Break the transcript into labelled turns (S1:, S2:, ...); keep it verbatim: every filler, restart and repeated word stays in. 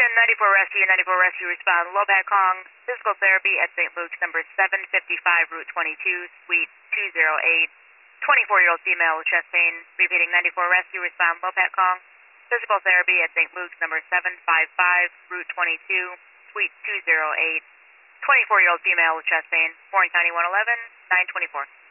S1: Station ninety-four Rescue, ninety-four Rescue respond. Lopat Kong, physical therapy at Saint Luke's, number seven fifty-five, Route twenty-two, Suite two oh eight. twenty-four-year-old female with chest pain. Repeating, ninety-four Rescue respond. Lopat Kong, physical therapy at Saint Luke's, number seven fifty-five, Route twenty-two, Suite two oh eight. twenty-four-year-old female with chest pain. Warren County one eleven, nine twenty-four.